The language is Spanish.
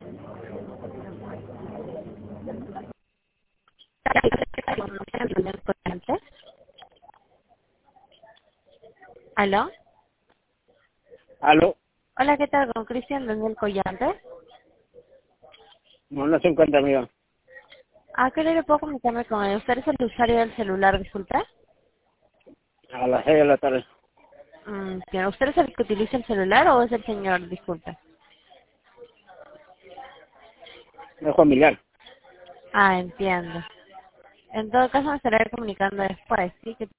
¿Aló? ¿Aló? Hola, ¿qué tal? Con Cristian Daniel Collantes. No se encuentra, amigo. ¿A qué hora le puedo comunicarme con él? ¿Usted es el usuario del celular, disculpe? A las 6 de la tarde. Bien. ¿Usted es el que utiliza el celular o es el señor? Disculpe. Es familiar. Ah, entiendo. En todo caso me estaré comunicando después, ¿sí? Que